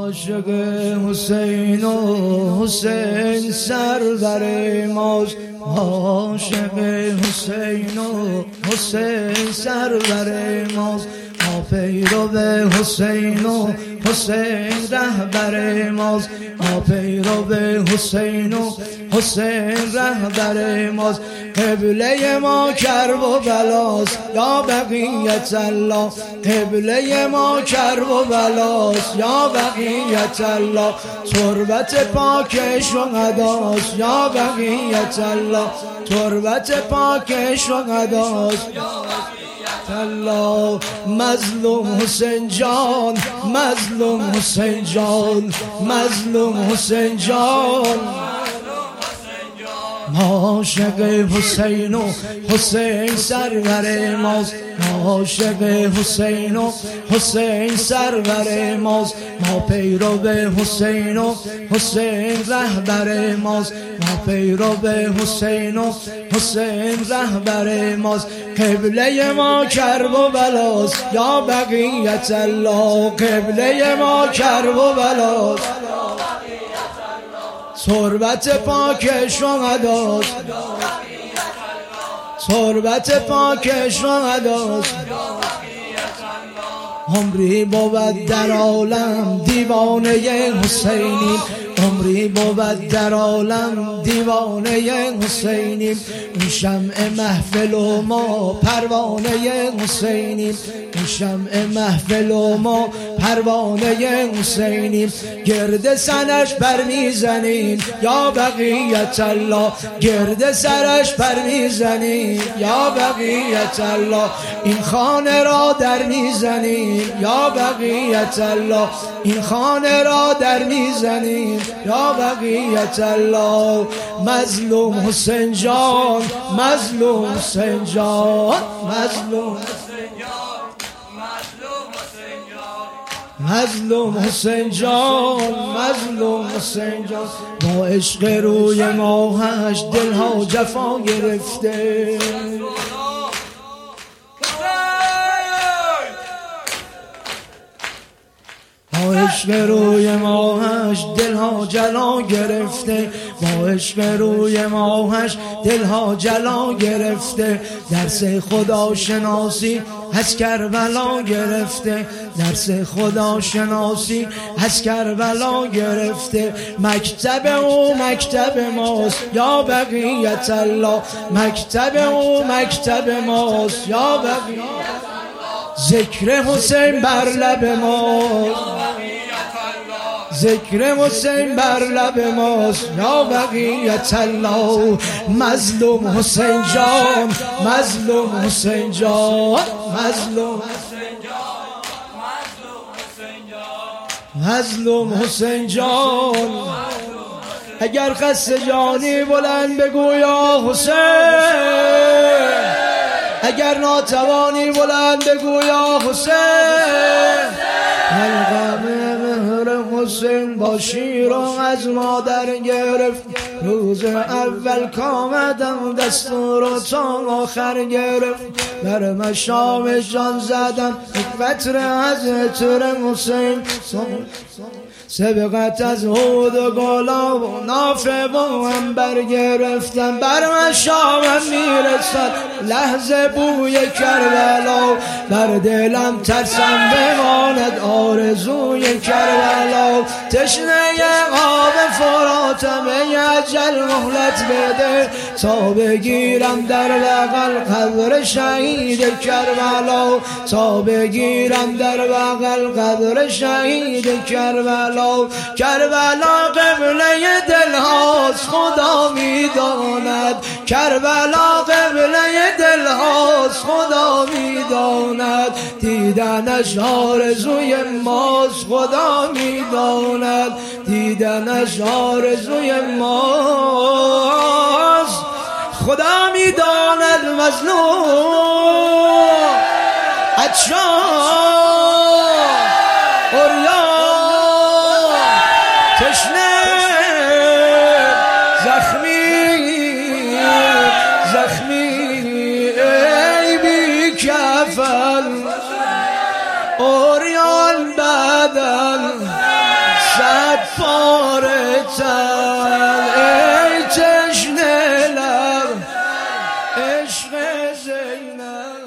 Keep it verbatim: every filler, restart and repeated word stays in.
عاشق حسین و حسین سرور ماست، عاشق حسین و حسین سرور ماست، ما پیرو حسین و حسین رهبر ماست، ما پیرو حسین و حسین رهبر ماست. قبله ما کرب و بلاست یا بقیت الله، قبله ما کرب و بلاست یا بقیت الله، تربت پاک شهداست یا بقیت الله، تربت پاک شهداست الله. مظلوم حسین جان، مظلوم حسین جان، مظلوم حسین جان، عاشق حسین و حسین سرور ماست، عاشق حسین و حسین سرور ماست، ما پیرو حسین و حسین رهبر ماست، ما پیرو حسین و حسین رهبر ماست. قبله ما کرب و بلاست یا بقیت الله، قبله ما کرب و بلاست، تربت پاک شهداست، تربت پاک شهداست. عمری بود در عالم دیوانه حسینی، عمری بود در عالم دیوانه حسینیم، این شمع محفل و ما پروانه حسینیم، این شمع محفل و ما پروانه حسینیم، گرد سرش پر میزنیم یا بقیت الله، گرد سرش پر میزنیم یا بقیت الله، این خانه را در میزنیم یا بقیت الله، این خانه را در میزنیم یا بقیت الله. مظلوم حسین جان، مظلوم حسین جان، مظلوم مظلوم حسین جان، مظلوم حسین جان. با عشق روی ماهش دلها جفا گرفته، با عشق روی ماهش دلها جلا گرفته، با عشق روی ماهش دلها جلا گرفته، درس خدا شناسی از کربلا گرفته، درس خدا شناسی از کربلا گرفته. مکتب او مکتب ماست یا بقیت الله، مکتب او مکتب ماست یا بقیت، ذکر حسین بر لب ماست، ذکر حسین بر لب ماست یا بقیت الله. مظلوم حسین جان، مظلوم حسین جان، مظلوم مظلوم حسین جان. اگر خسته جانی بلند بگو یا حسین، اگر ناتوانی بلند بگو یا حسین، الغم مهر حسین با شیر و از مادر گرفت، روز اول کامدم دستور و تا آخر گرفت، بر مشام جان زدم یک قطره از عطر حسین، سبقت از هود و گلا و نافه و عنبر گرفتم، بر مشامم میرسد لحظه بوی کربلا، بر دلم ترسم بماند آرزوی کربلا، تشنه آب فراتم ای اجل مهلت بده، تا بگیرم در بغل قبر شهید کربلا، تا بگیرم در بغل قبر شهید کربلا. کربلا قبله دل هاست خدا میداند، کربلا قبله دل هاست خدا میداند، دیدنش آرزوی ماست خدا میداند، دیدنش آرزوی ماست خدا میداند. مظلوم عطشان عریان تشنه زخمی زخمی ای بی کفن عریان بدن تر ای تشنه لب عشق زینب